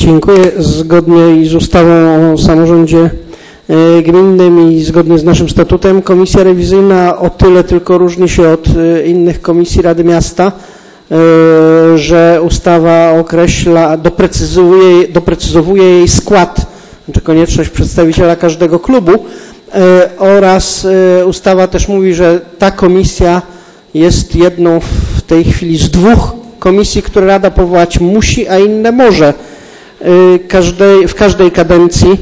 Dziękuję. Zgodnie z ustawą o samorządzie gminnym i zgodnie z naszym statutem komisja rewizyjna o tyle tylko różni się od innych komisji Rady Miasta, że ustawa określa, doprecyzowuje jej skład, czy konieczność przedstawiciela każdego klubu oraz ustawa też mówi, że ta komisja jest jedną w tej chwili z dwóch komisji, które Rada powołać musi, a inne może. W każdej kadencji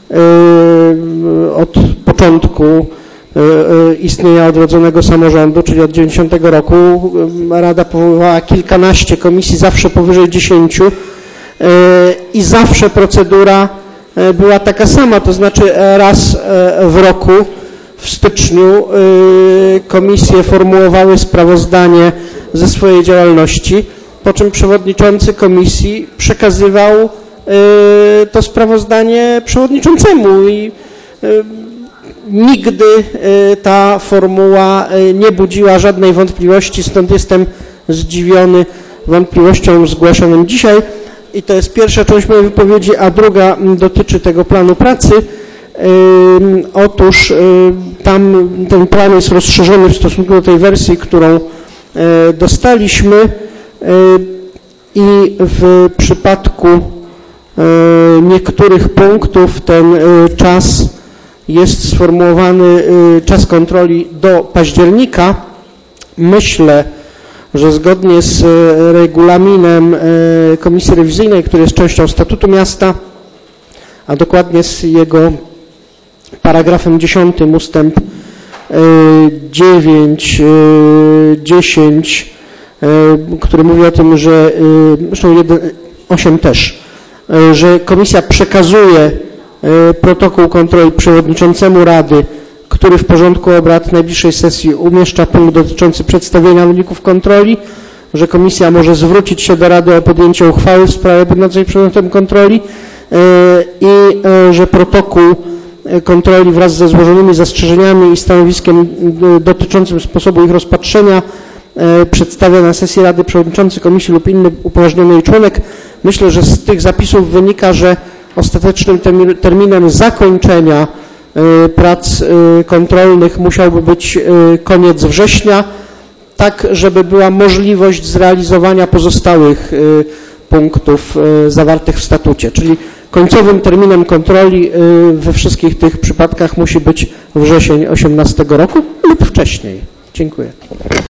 od początku istnienia odrodzonego samorządu, czyli od 90 roku, Rada powoływała kilkanaście komisji, zawsze powyżej 10 i zawsze procedura była taka sama, to znaczy raz w roku w styczniu komisje formułowały sprawozdanie ze swojej działalności, po czym przewodniczący komisji przekazywał to sprawozdanie przewodniczącemu i nigdy ta formuła nie budziła żadnej wątpliwości, stąd jestem zdziwiony wątpliwością zgłaszaną dzisiaj. I to jest pierwsza część mojej wypowiedzi, a druga dotyczy tego planu pracy. Otóż tam ten plan jest rozszerzony w stosunku do tej wersji, którą dostaliśmy i w przypadku niektórych punktów ten czas jest sformułowany, czas kontroli do października. Myślę, że zgodnie z regulaminem Komisji Rewizyjnej, który jest częścią Statutu Miasta, a dokładnie z jego paragrafem 10 ustęp 9, 10, który mówi o tym, że zresztą 8 też, że komisja przekazuje protokół kontroli przewodniczącemu Rady, który w porządku obrad najbliższej sesji umieszcza punkt dotyczący przedstawienia wyników kontroli, że komisja może zwrócić się do Rady o podjęcie uchwały w sprawie będącej przedmiotem kontroli i że protokół kontroli wraz ze złożonymi zastrzeżeniami i stanowiskiem dotyczącym sposobu ich rozpatrzenia przedstawia na sesji Rady przewodniczący komisji lub inny upoważniony jej członek. Myślę, że z tych zapisów wynika, że ostatecznym terminem zakończenia prac kontrolnych musiałby być koniec września, tak żeby była możliwość zrealizowania pozostałych punktów zawartych w statucie, czyli końcowym terminem kontroli we wszystkich tych przypadkach musi być wrzesień 2018 roku lub wcześniej. Dziękuję.